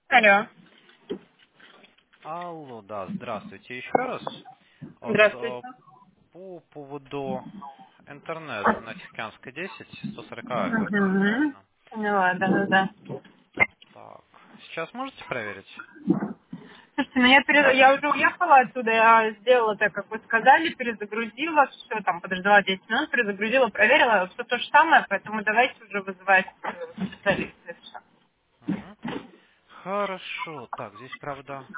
Алло. Алло, да, здравствуйте еще раз. Вот Здравствуйте. по поводу интернета на Тихоокеанской 10, 140 Гц Угу. бесплатно. Поняла, да. Так, сейчас можете проверить? Слушайте, я уже уехала оттуда, я сделала так, как вы сказали, перезагрузила, все там, подождала 10 минут, перезагрузила, проверила, все то же самое, поэтому давайте уже вызывать специалиста. и всё. Мгм. Хорошо, так, здесь, правда,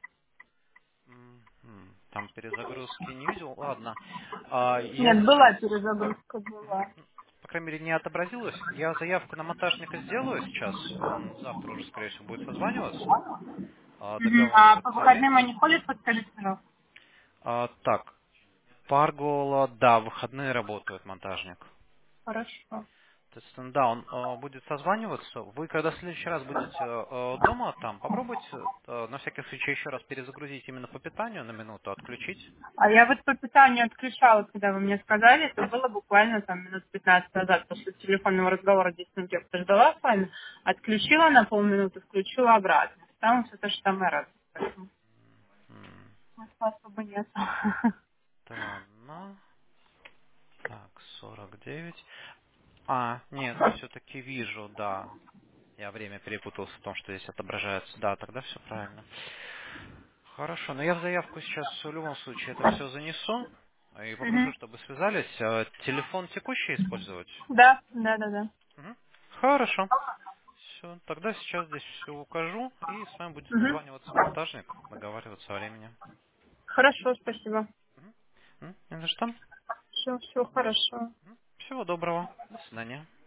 там перезагрузки не видел, ладно. Я Нет, сейчас, была перезагрузка, мгм, была. по крайней мере, не отобразилось. Я заявку на монтажника сделаю сейчас, он завтра уже, скорее всего, будет созваниваться, Мгм. А по договариваться о выходным времени. они ходят, подскажите, пожалуйста? Так, Паргола, да, в выходные работает монтажник. Хорошо. Соответственно, да, он будет созваниваться. Вы, когда в следующий раз будете дома, там, попробуйте на всякий случай еще раз перезагрузить именно по питанию на минуту, отключить. А я вот по питанию отключала, когда вы мне сказали, это было буквально там минут 15 назад после телефонного разговора, 10 минут я подождала с вами, отключила на полминуты, включила обратно. Там все то же самое раз. Поэтому М, смысла особо нет. Странно. Так, 49. Нет, все-таки вижу, да. Я время перепутался в том, что здесь отображается. Да, тогда все правильно. Хорошо, но я в заявку сейчас в любом случае это все занесу и попрошу, Мгм. чтобы связались. Телефон текущий использовать? Да. Мгм. Хорошо. Все, тогда сейчас здесь все укажу, и с вами будет Мгм. созваниваться монтажник, договариваться о времени. Хорошо, спасибо. Не за что. Все хорошо. Всего доброго. До свидания.